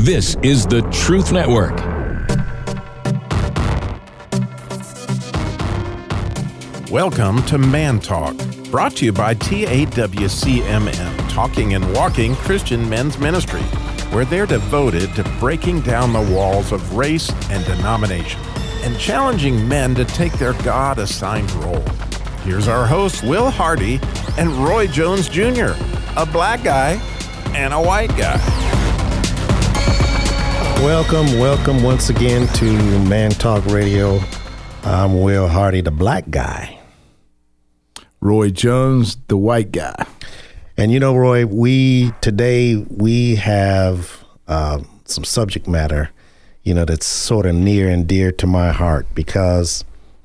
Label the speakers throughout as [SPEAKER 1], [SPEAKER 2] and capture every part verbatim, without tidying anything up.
[SPEAKER 1] This is the Truth Network.
[SPEAKER 2] Welcome to Man Talk, brought to you by T A W C M M, Talking and Walking Christian Men's Ministry, where they're devoted to breaking down the walls of race and denomination and challenging men to take their God-assigned role. Here's our hosts, Will Hardy and Roy Jones Junior, a black guy and a white guy.
[SPEAKER 3] Welcome, welcome once again to Man Talk Radio. I'm Will Hardy, the black guy.
[SPEAKER 4] Roy Jones, the white guy.
[SPEAKER 3] And you know, Roy, we today we have uh, some subject matter, you know, that's sort of near and dear to my heart, because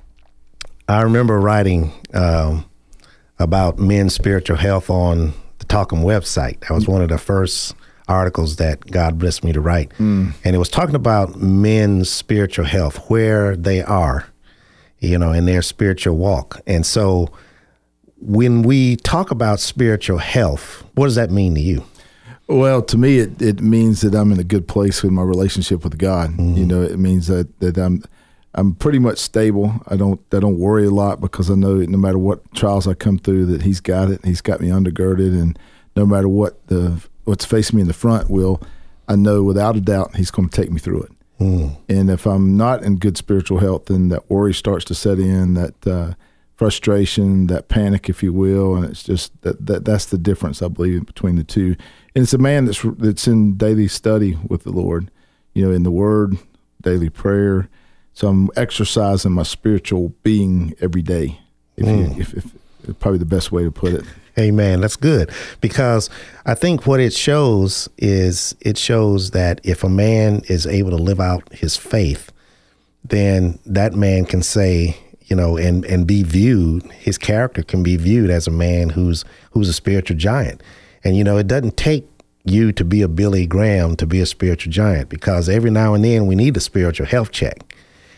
[SPEAKER 3] I remember writing um, about men's spiritual health on the Talk 'em website. That was one of the first articles that God blessed me to write. Mm. And it was talking about men's spiritual health, where they are, you know, in their spiritual walk. And so when we talk about spiritual health, what does that mean to you?
[SPEAKER 4] Well, to me, it, it means that I'm in a good place with my relationship with God. Mm-hmm. You know, it means that, that I'm I'm pretty much stable. I don't I don't worry a lot, because I know that no matter what trials I come through, that He's got it. He's got me undergirded, and no matter what the what's facing me in the front, Will, I know without a doubt He's going to take me through it. Mm. And if I'm not in good spiritual health, then that worry starts to set in, that uh, frustration, that panic, if you will, and it's just that, that that's the difference, I believe, between the two. And it's a man that's that's in daily study with the Lord, you know, in the Word, daily prayer. So I'm exercising my spiritual being every day. If mm. you, if, if probably the best way to put it.
[SPEAKER 3] Amen. That's good, because I think what it shows is it shows that if a man is able to live out his faith, then that man can say, you know, and, and be viewed, his character can be viewed as a man who's who's a spiritual giant. And, you know, it doesn't take you to be a Billy Graham to be a spiritual giant, because every now and then we need a spiritual health check.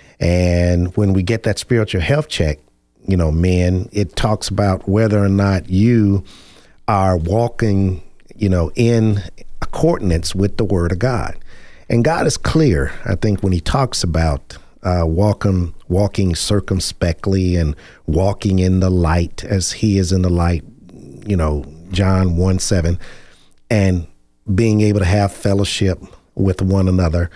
[SPEAKER 3] And when we get that spiritual health check, you know, men, it talks about whether or not you are walking, you know, in accordance with the Word of God. And God is clear, I think, when He talks about uh, walking, walking circumspectly and walking in the light as He is in the light, you know, John one seven, and being able to have fellowship with one another.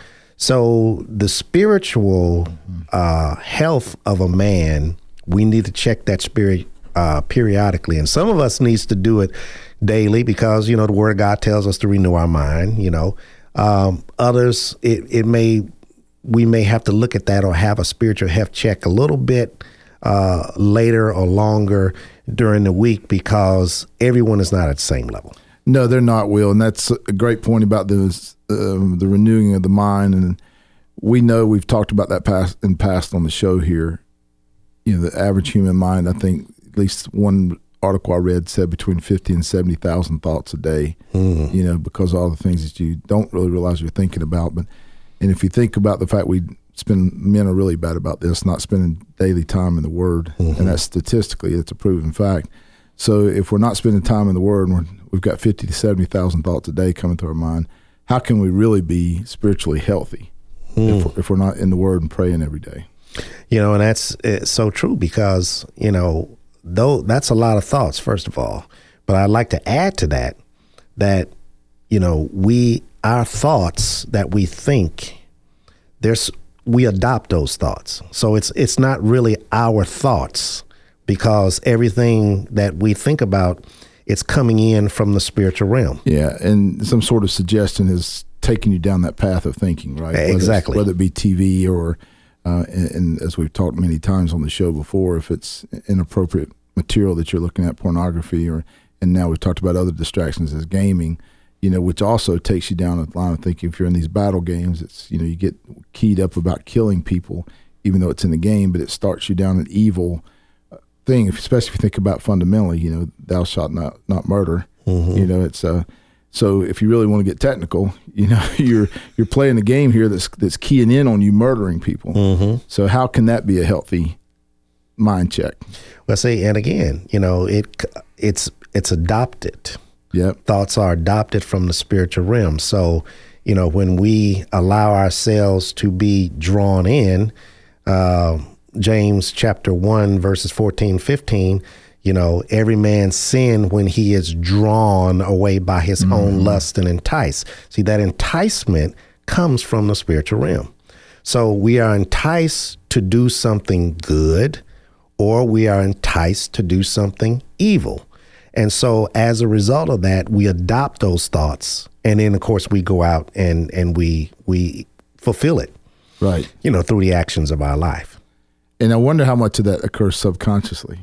[SPEAKER 3] So the spiritual uh, health of a man, we need to check that spirit uh, periodically. And some of us needs to do it daily, because, you know, the Word of God tells us to renew our mind, you know. Um, others, it, it may, we may have to look at that or have a spiritual health check a little bit uh, later or longer during the week, because everyone is not at the same level.
[SPEAKER 4] No, they're not, Will. And that's a great point about this, um, the renewing of the mind. And we know we've talked about that past in past on the show here. You know, the average human mind, I think at least one article I read said between fifty and seventy thousand thoughts a day, mm. you know, because of all the things that you don't really realize you're thinking about. But, and if you think about the fact we spend, men are really bad about this, not spending daily time in the Word. Mm-hmm. And that's statistically, it's a proven fact. So if we're not spending time in the Word, and we're, we've got fifty to seventy thousand thoughts a day coming to our mind, how can we really be spiritually healthy mm. if, we're, if we're not in the Word and praying every day?
[SPEAKER 3] You know, and that's it's so true, because, you know, though that's a lot of thoughts, first of all. But I'd like to add to that, that, you know, we, our thoughts that we think, there's, we adopt those thoughts. So it's, it's not really our thoughts, because everything that we think about, it's coming in from the spiritual realm.
[SPEAKER 4] Yeah. And some sort of suggestion is taking you down that path of thinking, right?
[SPEAKER 3] Exactly.
[SPEAKER 4] Whether, whether it be T V or, Uh, and, and as we've talked many times on the show before, if it's inappropriate material that you're looking at, pornography, or and now we've talked about other distractions as gaming, you know, which also takes you down a line of thinking. If you're in these battle games, it's, you know, you get keyed up about killing people, even though it's in the game, but it starts you down an evil thing, especially if you think about fundamentally, you know, thou shalt not, not murder. Mm-hmm. You know, it's uh, so if you really want to get technical, you know, you're you're playing a game here that's that's keying in on you murdering people. Mm-hmm. So how can that be a healthy mind check?
[SPEAKER 3] Well, see, and again, you know, it it's it's adopted.
[SPEAKER 4] Yep.
[SPEAKER 3] Thoughts are adopted from the spiritual realm. So you know, when we allow ourselves to be drawn in, uh, James chapter one, verses fourteen, fifteen, you know, every man sin when he is drawn away by his mm-hmm. own lust and enticed. See, that enticement comes from the spiritual realm. So we are enticed to do something good, or we are enticed to do something evil. And so as a result of that, we adopt those thoughts. And then, of course, we go out and, and we we fulfill it,
[SPEAKER 4] right?
[SPEAKER 3] You know, through the actions of our life.
[SPEAKER 4] And I wonder how much of that occurs subconsciously.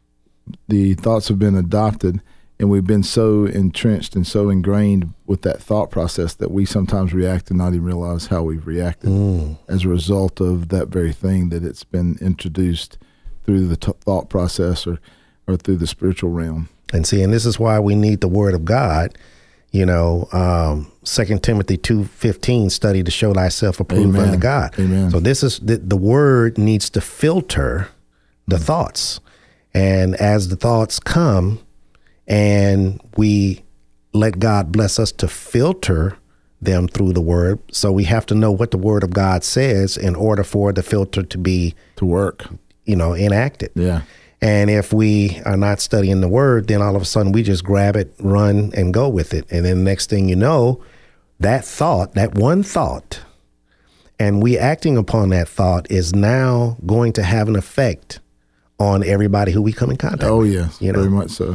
[SPEAKER 4] The thoughts have been adopted, and we've been so entrenched and so ingrained with that thought process that we sometimes react and not even realize how we've reacted mm. as a result of that very thing, that it's been introduced through the t- thought process or, or through the spiritual realm.
[SPEAKER 3] And see, and this is why we need the Word of God. You know, um, Second Timothy two fifteen, study to show thyself approved
[SPEAKER 4] Amen.
[SPEAKER 3] unto God.
[SPEAKER 4] Amen.
[SPEAKER 3] So this is the, the Word needs to filter the mm. thoughts. And as the thoughts come and we let God bless us to filter them through the Word. So we have to know what the Word of God says in order for the filter to be
[SPEAKER 4] to work,
[SPEAKER 3] you know, enacted.
[SPEAKER 4] Yeah.
[SPEAKER 3] And if we are not studying the Word, then all of a sudden we just grab it, run, and go with it. And then next thing you know, that thought, that one thought, and we acting upon that thought is now going to have an effect on everybody who we come in contact
[SPEAKER 4] oh,
[SPEAKER 3] with.
[SPEAKER 4] Oh, yes,
[SPEAKER 3] you know?
[SPEAKER 4] Very much so.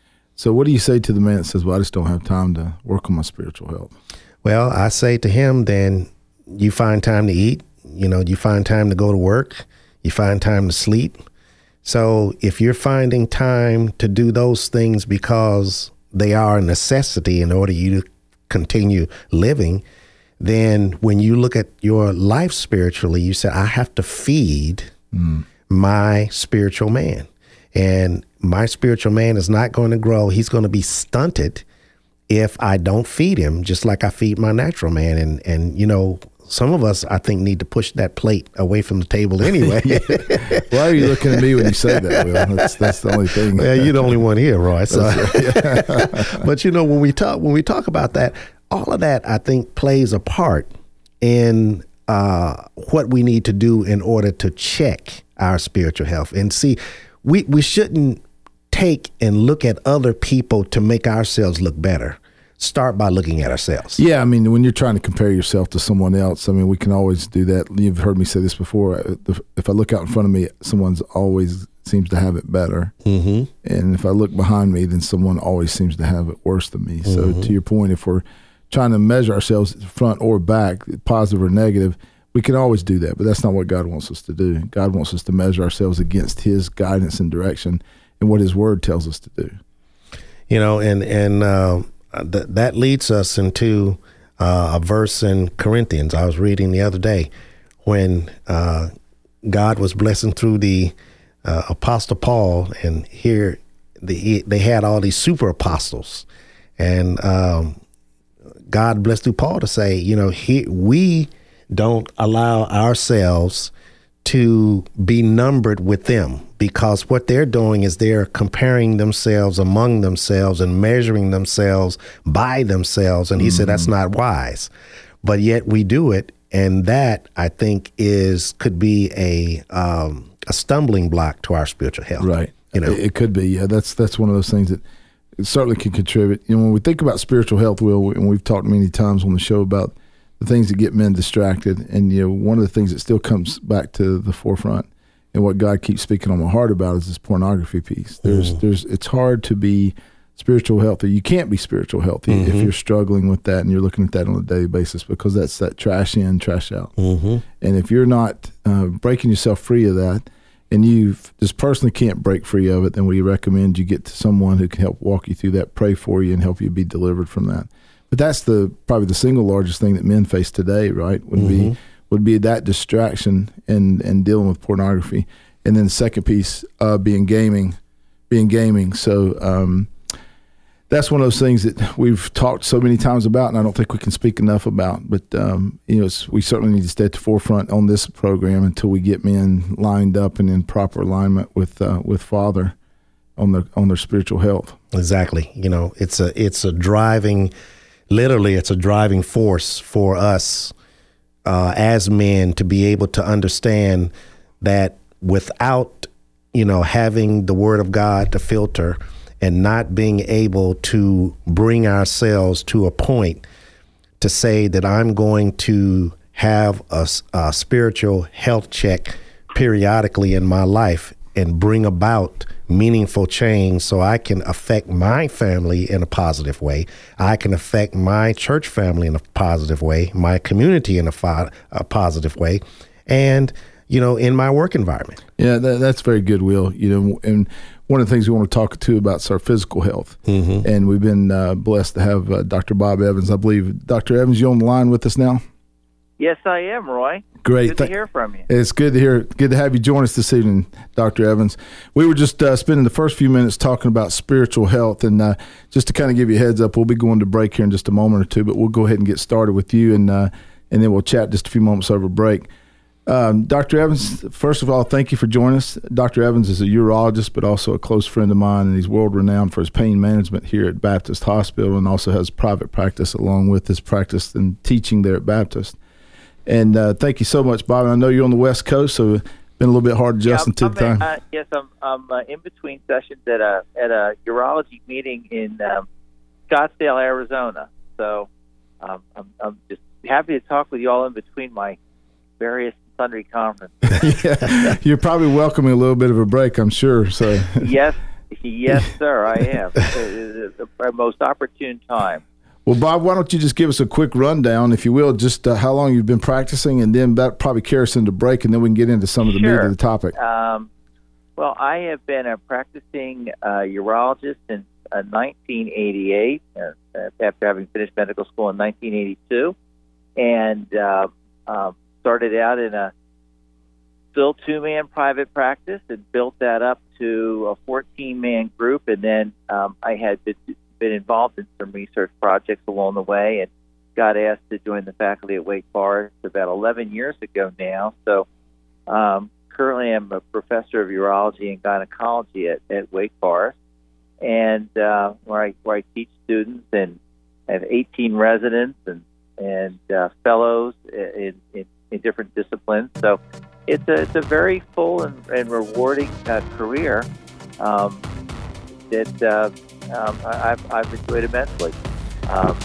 [SPEAKER 4] So what do you say to the man that says, well, I just don't have time to work on my spiritual health?
[SPEAKER 3] Well, I say to him, then you find time to eat, you know, you find time to go to work, you find time to sleep. So if you're finding time to do those things because they are a necessity in order you to continue living, then when you look at your life spiritually, you say, I have to feed mm. my spiritual man. And my spiritual man is not going to grow. He's going to be stunted if I don't feed him, just like I feed my natural man. And, and you know, some of us, I think, need to push that plate away from the table anyway.
[SPEAKER 4] Why are you looking at me when you say that, Will? That's, that's the only thing.
[SPEAKER 3] Well, you're the only one here, Roy. So.
[SPEAKER 4] Right, yeah.
[SPEAKER 3] But, you know, when we talk when we talk about that, all of that, I think, plays a part in uh, what we need to do in order to check our spiritual health. And see, we, we shouldn't take and look at other people to make ourselves look better. Start by looking at ourselves.
[SPEAKER 4] Yeah, I mean, when you're trying to compare yourself to someone else, I mean, we can always do that. You've heard me say this before. If I look out in front of me, someone's always seems to have it better. Mm-hmm. And if I look behind me, then someone always seems to have it worse than me. So mm-hmm. to your point, if we're trying to measure ourselves front or back, positive or negative, we can always do that. But that's not what God wants us to do. God wants us to measure ourselves against his guidance and direction and what his word tells us to do.
[SPEAKER 3] You know, and, and, uh, Th- that leads us into uh, a verse in Corinthians I was reading the other day when uh, God was blessing through the uh, Apostle Paul, and here the, they had all these super apostles, and um, God blessed through Paul to say, you know, he, we don't allow ourselves to be numbered with them, because what they're doing is they're comparing themselves among themselves and measuring themselves by themselves. And he mm-hmm. said, that's not wise, but yet we do it. And that, I think, is could be a um, a stumbling block to our spiritual health.
[SPEAKER 4] Right.
[SPEAKER 3] You know,
[SPEAKER 4] it, it could be. Yeah, that's that's one of those things that it certainly can contribute. You know, when we think about spiritual health, Will, and we've talked many times on the show about the things that get men distracted. And, you know, one of the things that still comes back to the forefront and what God keeps speaking on my heart about is this pornography piece. There's, mm. there's, it's hard to be spiritual healthy. You can't be spiritual healthy mm-hmm. if you're struggling with that and you're looking at that on a daily basis, because that's that trash in, trash out. Mm-hmm. And if you're not uh, breaking yourself free of that, and you just personally can't break free of it, then we recommend you get to someone who can help walk you through that, pray for you, and help you be delivered from that. But that's the probably the single largest thing that men face today, right? Would mm-hmm. be would be that distraction and, and dealing with pornography. And then the second piece uh, being gaming, being gaming. So um, that's one of those things that we've talked so many times about, and I don't think we can speak enough about. But um, you know, it's, we certainly need to stay at the forefront on this program until we get men lined up and in proper alignment with uh, with Father on their on their spiritual health.
[SPEAKER 3] Exactly. You know, it's a it's a driving. literally it's a driving force for us uh, as men to be able to understand that without, you know, having the Word of God to filter and not being able to bring ourselves to a point to say that I'm going to have a, a spiritual health check periodically in my life and bring about meaningful change so I can affect my family in a positive way. I can affect my church family in a positive way, my community in a, fi- a positive way, and, you know, in my work environment.
[SPEAKER 4] Yeah, that, that's very good, Will. You know, and one of the things we want to talk to about is our physical health. Mm-hmm. And we've been uh, blessed to have uh, Doctor Bob Evans, I believe. Doctor Evans, you on the line with us now?
[SPEAKER 5] Yes, I am, Roy.
[SPEAKER 4] Great.
[SPEAKER 5] Good to hear from you.
[SPEAKER 4] It's good to hear. Good to have you join us this evening, Doctor Evans. We were just uh, spending the first few minutes talking about spiritual health, and uh, just to kind of give you a heads up, we'll be going to break here in just a moment or two, but we'll go ahead and get started with you, and uh, and then we'll chat just a few moments over break. Um, Doctor Evans, first of all, thank you for joining us. Doctor Evans is a urologist, but also a close friend of mine, and he's world-renowned for his pain management here at Baptist Hospital, and also has private practice along with his practice and teaching there at Baptist. And uh, thank you so much, Bob. I know you're on the West Coast, so it's been a little bit hard adjusting
[SPEAKER 5] yeah,
[SPEAKER 4] to the time.
[SPEAKER 5] Uh, yes, I'm, I'm uh, in between sessions at a at a urology meeting in um, Scottsdale, Arizona. So um, I'm, I'm just happy to talk with you all in between my various sundry conferences.
[SPEAKER 4] Yeah, you're probably welcoming a little bit of a break, I'm sure. So
[SPEAKER 5] yes, yes, sir, I am. It's the most opportune time.
[SPEAKER 4] Well, Bob, why don't you just give us a quick rundown, if you will, just uh, how long you've been practicing, and then that probably carry us into break, and then we can get into some of the
[SPEAKER 5] sure.
[SPEAKER 4] meat of the topic.
[SPEAKER 5] Um, well, I have been a practicing uh, urologist since uh, nineteen eighty-eight, uh, after having finished medical school in nineteen eighty-two, and uh, uh, started out in a still two-man private practice and built that up to a fourteen-man group, and then um, I had been been involved in some research projects along the way and got asked to join the faculty at Wake Forest about eleven years ago now. So um, currently I'm a professor of urology and gynecology at, at Wake Forest, and uh, where, I, where I teach students and have eighteen residents and, and uh, fellows in, in, in different disciplines. So it's a, it's a very full and, and rewarding uh, career um, that uh, Um, I, I've, I've enjoyed immensely. Um,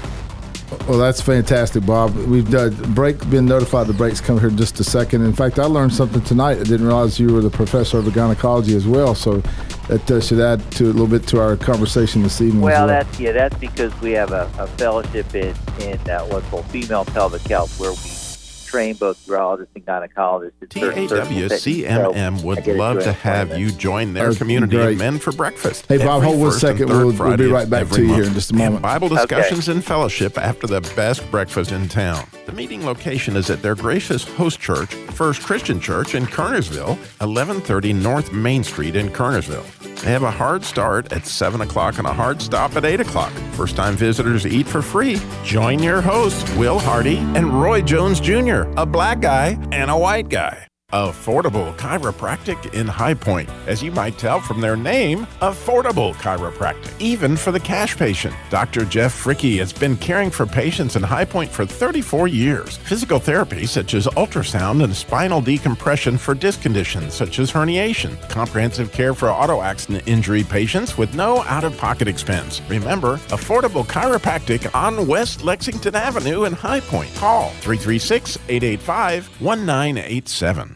[SPEAKER 4] well, that's fantastic, Bob. We've done break. Been notified the break's coming here in just a second. In fact, I learned something tonight. I didn't realize you were the professor of gynecology as well. So that uh, should add to a little bit to our conversation this evening.
[SPEAKER 5] Well,
[SPEAKER 4] as well.
[SPEAKER 5] that's yeah, that's because we have a, a fellowship in in uh, what's called female pelvic health, where we train both urologists and gynecologists.
[SPEAKER 2] T A W C M M so would love to have you join their community
[SPEAKER 4] great.
[SPEAKER 2] of men for breakfast.
[SPEAKER 4] Hey, Bob, hold one second. We'll, we'll be right back to you here in just a moment.
[SPEAKER 2] And Bible discussions
[SPEAKER 5] okay.
[SPEAKER 2] and fellowship after the best breakfast in town. The meeting location is at their gracious host church, First Christian Church in Kernersville, eleven thirty North Main Street in Kernersville. They have a hard start at seven o'clock and a hard stop at eight o'clock. First-time visitors eat for free. Join your hosts, Will Hardy and Roy Jones Junior, a black guy and a white guy. Affordable Chiropractic in High Point. As you might tell from their name, Affordable Chiropractic, even for the cash patient. Doctor Jeff Fricke has been caring for patients in High Point for thirty-four years. Physical therapy such as ultrasound and spinal decompression for disc conditions such as herniation. Comprehensive care for auto accident injury patients with no out-of-pocket expense. Remember, Affordable Chiropractic on West Lexington Avenue in High Point. Call three three six, eight eight five, one nine eight seven.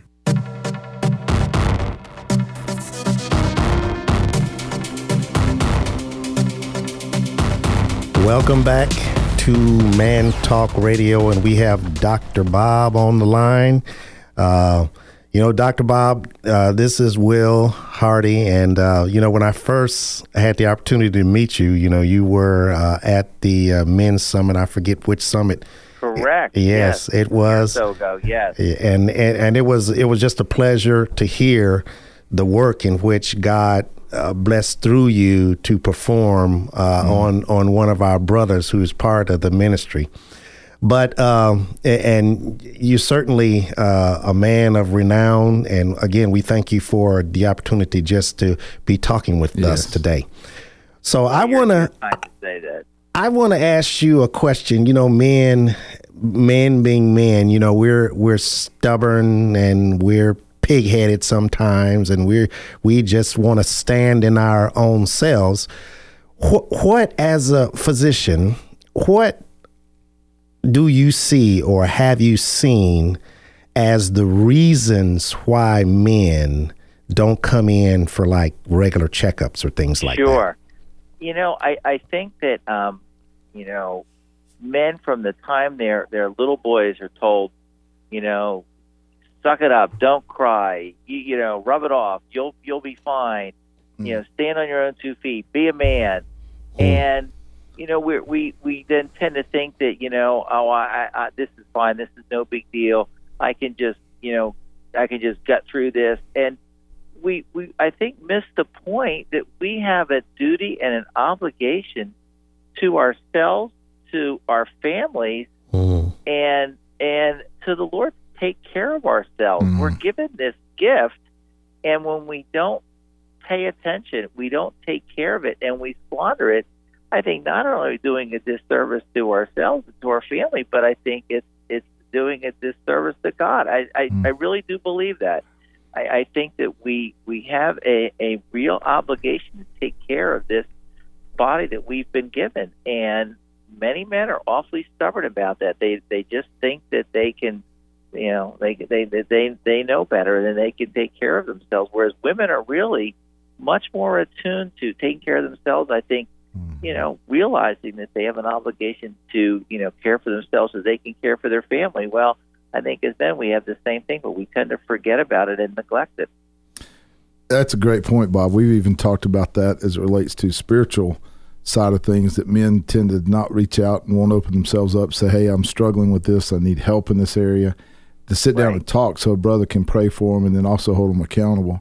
[SPEAKER 3] Welcome back to Man Talk Radio, and we have Doctor Bob on the line. Uh, you know, Doctor Bob, uh, this is Will Hardy, and, uh, you know, when I first had the opportunity to meet you, you know, you were uh, at the uh, Men's Summit. I forget which summit.
[SPEAKER 5] Correct.
[SPEAKER 3] Yes,
[SPEAKER 5] yes.
[SPEAKER 3] it was.
[SPEAKER 5] So ago, yes.
[SPEAKER 3] And, and and it was it was just a pleasure to hear the work in which God Uh, blessed through you to perform uh, mm. on on one of our brothers who's part of the ministry. But um, and you're certainly uh, a man of renown. And again, we thank you for the opportunity just to be talking with
[SPEAKER 4] yes.
[SPEAKER 3] us today. So
[SPEAKER 5] well,
[SPEAKER 3] I want to
[SPEAKER 5] say that.
[SPEAKER 3] I want to ask you a question. You know, men, men being men, you know, we're we're stubborn and we're pig-headed sometimes, and we we just want to stand in our own selves. What, what, as a physician, what do you see or have you seen as the reasons why men don't come in for like regular checkups or things like
[SPEAKER 5] sure.
[SPEAKER 3] that?
[SPEAKER 5] Sure. You know, I, I think that, um, you know, men from the time they're, they're little boys are told, you know, suck it up, don't cry, you, you know, rub it off, you'll you'll be fine, mm. you know, stand on your own two feet, be a man. Mm. And, you know, we we we then tend to think that, you know, oh, I, I this is fine, this is no big deal, I can just, you know, I can just gut through this. And we, we I think, miss the point that we have a duty and an obligation to ourselves, to our families, mm. and and to the Lord to take care of ourselves. Mm. We're given this gift, and when we don't pay attention, we don't take care of it, and we squander it, I think not only are we doing a disservice to ourselves and to our family, but I think it's it's doing a disservice to God. I, I, mm. I really do believe that. I, I think that we we have a, a real obligation to take care of this body that we've been given, and many men are awfully stubborn about that. They they just think that they can, you know, they they they they know better and they can take care of themselves. Whereas women are really much more attuned to taking care of themselves. I think, you know, realizing that they have an obligation to, you know, care for themselves so they can care for their family. Well, I think as men we have the same thing, but we tend to forget about it and neglect it.
[SPEAKER 4] That's a great point, Bob. We've even talked about that as it relates to spiritual side of things, that men tend to not reach out and won't open themselves up, say, hey, I'm struggling with this, I need help in this area, to sit down right. and talk so a brother can pray for them and then also hold them accountable.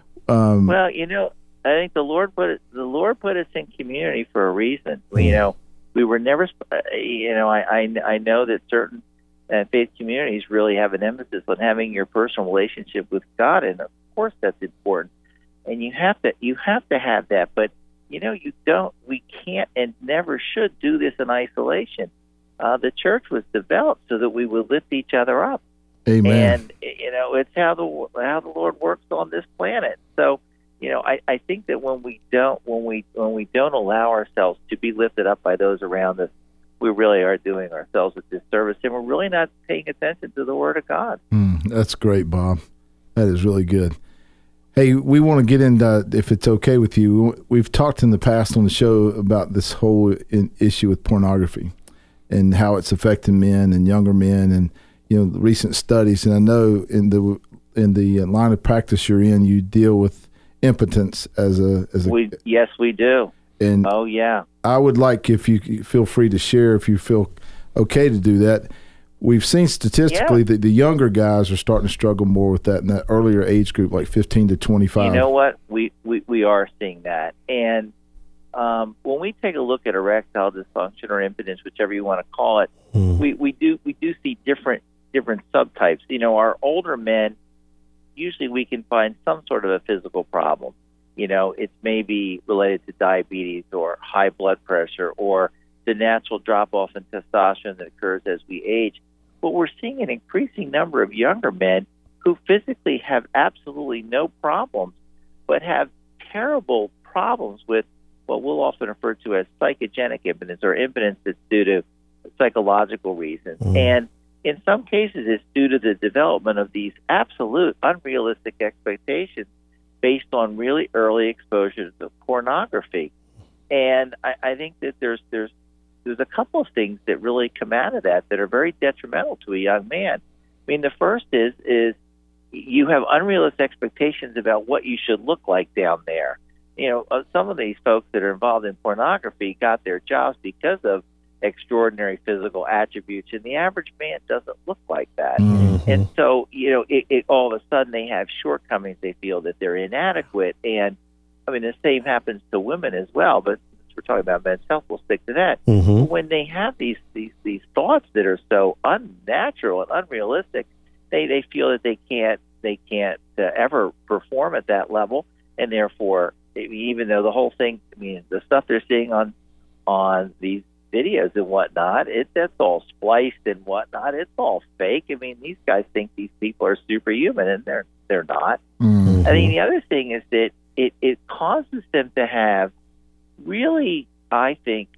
[SPEAKER 4] Um,
[SPEAKER 5] well, you know, I think the Lord put it, the Lord put us in community for a reason. Mm-hmm. You know, we were never, you know, I I, I know that certain uh, faith communities really have an emphasis on having your personal relationship with God, and of course that's important. And you have to you have to have that, but you know, you don't. We can't and never should do this in isolation. Uh, the church was developed so that we would lift each other up.
[SPEAKER 4] Amen.
[SPEAKER 5] And you know, it's how the how the Lord works on this planet. So, you know, I, I think that when we don't when we when we don't allow ourselves to be lifted up by those around us, we really are doing ourselves a disservice, and we're really not paying attention to the Word of God.
[SPEAKER 4] Mm, that's great, Bob. That is really good. Hey, we want to get into, if it's okay with you, we've talked in the past on the show about this whole in, issue with pornography and how it's affecting men and younger men, and you know, recent studies. And I know in the in the line of practice you're in, you deal with impotence as a as a.
[SPEAKER 5] We, yes, we do.
[SPEAKER 4] And
[SPEAKER 5] oh yeah,
[SPEAKER 4] I would like, if you feel free to share, if you feel okay to do that. We've seen statistically yeah. that the younger guys are starting to struggle more with that in that earlier age group, like fifteen to twenty-five.
[SPEAKER 5] You know what? We, we, we are seeing that. And um, when we take a look at erectile dysfunction or impotence, whichever you want to call it, mm. we, we do we do see different different subtypes. You know, our older men, usually we can find some sort of a physical problem. You know, it's maybe related to diabetes or high blood pressure or the natural drop-off in testosterone that occurs as we age. But we're seeing an increasing number of younger men who physically have absolutely no problems, but have terrible problems with what we'll often refer to as psychogenic impotence, or impotence that's due to psychological reasons. Mm. And in some cases, it's due to the development of these absolute unrealistic expectations based on really early exposure to pornography. And I, I think that there's there's There's a couple of things that really come out of that that are very detrimental to a young man. I mean, the first is is you have unrealistic expectations about what you should look like down there. You know, some of these folks that are involved in pornography got their jobs because of extraordinary physical attributes, and the average man doesn't look like that. Mm-hmm. And so, you know, it, it, all of a sudden they have shortcomings. They feel that they're inadequate. And, I mean, the same happens to women as well, but we're talking about men's health, we'll stick to that. Mm-hmm. When they have these, these these thoughts that are so unnatural and unrealistic, they, they feel that they can't they can't uh, ever perform at that level, and therefore, even though the whole thing, I mean, the stuff they're seeing on on these videos and whatnot, it that's all spliced and whatnot. It's all fake. I mean, these guys think these people are superhuman, and they're they're not.
[SPEAKER 4] Mm-hmm.
[SPEAKER 5] I mean, the other thing is that it, it causes them to have really, I think,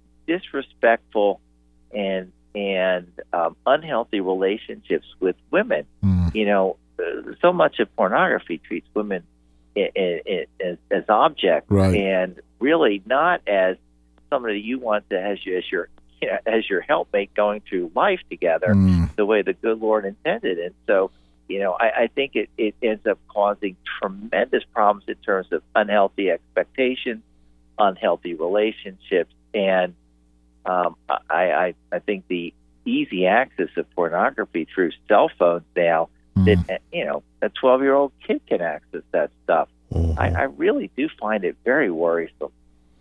[SPEAKER 5] disrespectful and and um, unhealthy relationships with women.
[SPEAKER 4] Mm.
[SPEAKER 5] You know, uh, so much of pornography treats women I- I- I- as, as objects,
[SPEAKER 4] Right.
[SPEAKER 5] and really not as somebody you want to as you as your you know, as your helpmate going through life together,
[SPEAKER 4] Mm.
[SPEAKER 5] the way the good Lord intended. And so, you know, I, I think it, it ends up causing tremendous problems in terms of unhealthy expectations, unhealthy relationships, and um, I, I I think the easy access of pornography through cell phones now,
[SPEAKER 4] Mm.
[SPEAKER 5] that, you know, a twelve-year-old kid can access that stuff.
[SPEAKER 3] Mm-hmm.
[SPEAKER 5] I, I really do find it very worrisome.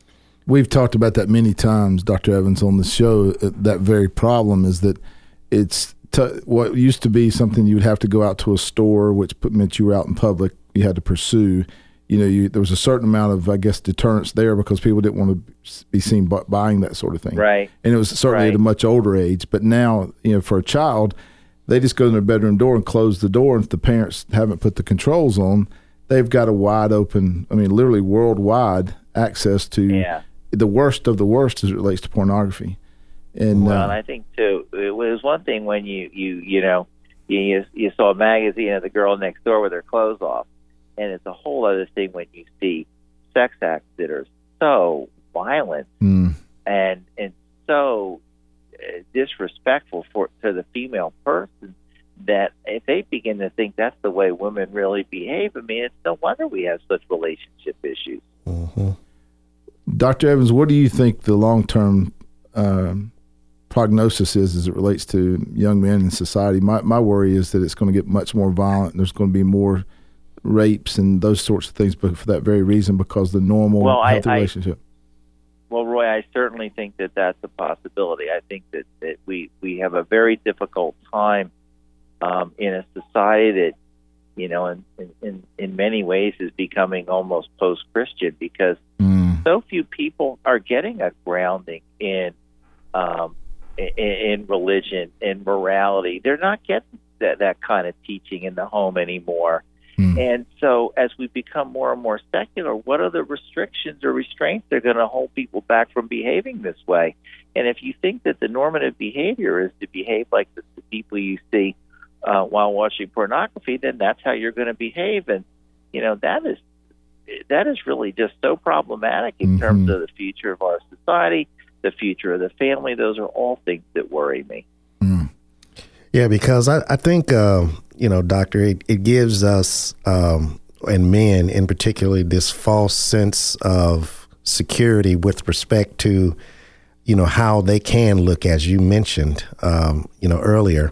[SPEAKER 4] We've talked about that many times, Doctor Evans, on the show. uh, That very problem is that it's t- what used to be something you would have to go out to a store, which put, meant you were out in public. You had to pursue. You know, you, there was a certain amount of, I guess, deterrence there because people didn't want to be seen bu- buying that sort of thing.
[SPEAKER 5] Right.
[SPEAKER 4] And it was certainly
[SPEAKER 5] Right.
[SPEAKER 4] at a much older age. But now, you know, for a child, they just go in their bedroom door and close the door. And if the parents haven't put the controls on, they've got a wide open, I mean, literally worldwide access to
[SPEAKER 5] Yeah.
[SPEAKER 4] the worst of the worst as it relates to pornography. And
[SPEAKER 5] Well,
[SPEAKER 4] uh,
[SPEAKER 5] and I think too, it was one thing when you you you know you you saw a magazine of the girl next door with her clothes off, and it's a whole other thing when you see sex acts that are so violent
[SPEAKER 4] mm,
[SPEAKER 5] and and so uh, disrespectful for to the female person that if they begin to think that's the way women really behave, I mean, it's no wonder we have such relationship issues.
[SPEAKER 3] Mm-hmm.
[SPEAKER 4] Doctor Evans, what do you think the long-term um, prognosis is as it relates to young men in society? My my worry is that it's going to get much more violent. There's going to be more rapes and those sorts of things, but for that very reason, because the normal
[SPEAKER 5] Well, I-
[SPEAKER 4] healthy
[SPEAKER 5] I-
[SPEAKER 4] relationship.
[SPEAKER 5] Well, Roy, I certainly think that that's a possibility. I think that, that we, we have a very difficult time um, in a society that, you know, in, in, in many ways is becoming almost post-Christian because
[SPEAKER 4] Mm,
[SPEAKER 5] so few people are getting a grounding in um, in, in religion and morality. They're not getting that, that kind of teaching in the home anymore.
[SPEAKER 4] mm,
[SPEAKER 5] And so as we become more and more secular, what are the restrictions or restraints that are going to hold people back from behaving this way? And if you think that the normative behavior is to behave like the, the people you see uh, while watching pornography, then that's how you're going to behave. And, you know, that is that is really just so problematic in
[SPEAKER 4] Mhm.
[SPEAKER 5] terms of the future of our society, the future of the family. Those are all things that worry me.
[SPEAKER 4] mm.
[SPEAKER 3] Yeah, because I, I think, um, you know, doctor, it, it gives us, um, and men in particular, this false sense of security with respect to, you know, how they can look, as you mentioned, um, you know, earlier.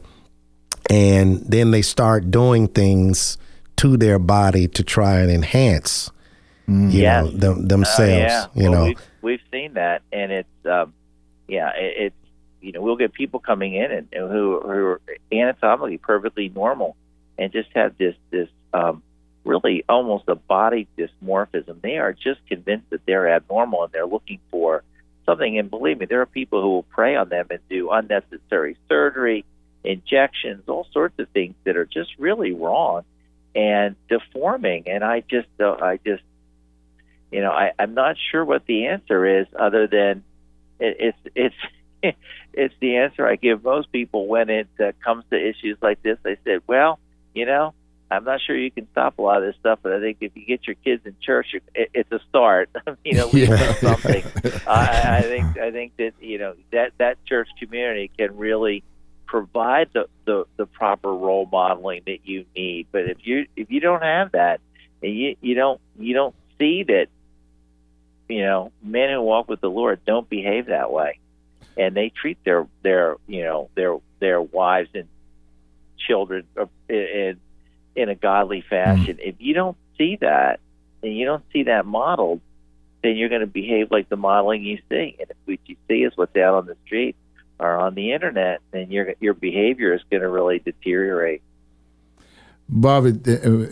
[SPEAKER 3] And then they start doing things to their body to try and enhance, you
[SPEAKER 5] Yes.
[SPEAKER 3] know, them, themselves,
[SPEAKER 5] Uh, yeah.
[SPEAKER 3] you
[SPEAKER 5] well,
[SPEAKER 3] know.
[SPEAKER 5] we've, we've seen that, and it's um, yeah, it, it's you know, we'll get people coming in and, and who, who are anatomically perfectly normal and just have this this um, really almost a body dysmorphism. They are just convinced that they're abnormal and they're looking for something. And believe me, there are people who will prey on them and do unnecessary surgery, injections, all sorts of things that are just really wrong and deforming. And I just, uh, I just, you know, I, I'm not sure what the answer is, other than it, it's it's it's the answer I give most people when it uh, comes to issues like this. I said, well, you know, I'm not sure you can stop a lot of this stuff, but I think if you get your kids in church, it, it's a start. you know, leave them something. I, I think I think that you know that that church community can really provide the, the, the proper role modeling that you need. But if you if you don't have that, and you you don't you don't see that, you know, men who walk with the Lord don't behave that way, and they treat their their you know their their wives and children in in a godly fashion. Mm. If you don't see that, and you don't see that modeled, then you're going to behave like the modeling you see. And if what you see is what's out on the street or on the internet, then your your behavior is going to really deteriorate.
[SPEAKER 4] Bobby,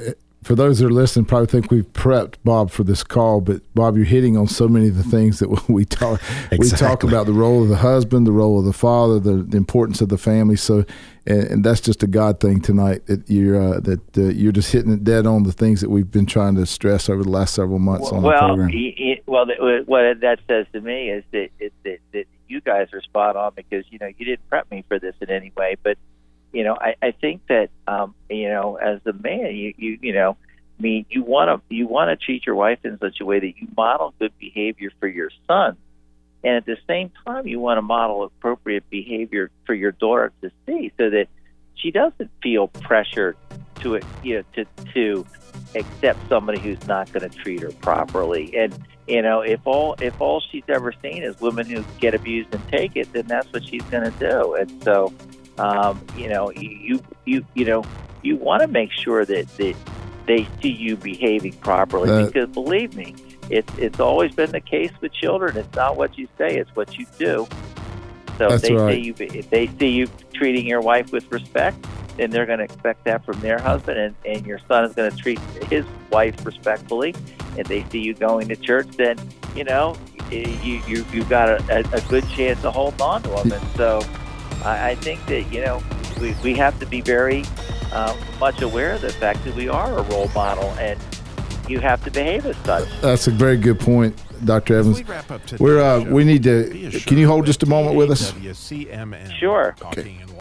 [SPEAKER 4] for those that are listening, probably think we've prepped Bob for this call, but Bob, you're hitting on so many of the things that we talk.
[SPEAKER 3] Exactly.
[SPEAKER 4] We talk about the role of the husband, the role of the father, the, the importance of the family. So, and, and that's just a God thing tonight. That you're uh, that uh, you're just hitting it dead on the things that we've been trying to stress over the last several months on
[SPEAKER 5] well,
[SPEAKER 4] the program.
[SPEAKER 5] He, he, well, what that says to me is that, is that that you guys are spot on, because you know you didn't prep me for this in any way, but. You know, I, I think that um, you know, as a man, you you you know, I mean, you want to you want to treat your wife in such a way that you model good behavior for your son, and at the same time, you want to model appropriate behavior for your daughter to see, so that she doesn't feel pressure to you know to to accept somebody who's not going to treat her properly. And you know, if all if all she's ever seen is women who get abused and take it, then that's what she's going to do. And so. Um, you know, you you you know, you want to make sure that, that they see you behaving properly, uh, because believe me, it's it's always been the case with children. It's not what you say; it's what you do. So if they
[SPEAKER 4] right.
[SPEAKER 5] see you, if they see you treating your wife with respect, then they're going to expect that from their husband, and, and your son is going to treat his wife respectfully. If they see you going to church, then you know you you you've got a, a good chance of holding on to them. And so. I think that, you know, we, we have to be very uh, much aware of the fact that we are a role model, and you have to behave as such.
[SPEAKER 4] That's a very good point, Doctor Evans. We We're uh, we need to. Can you hold just a moment with us?
[SPEAKER 5] Sure.
[SPEAKER 4] Okay.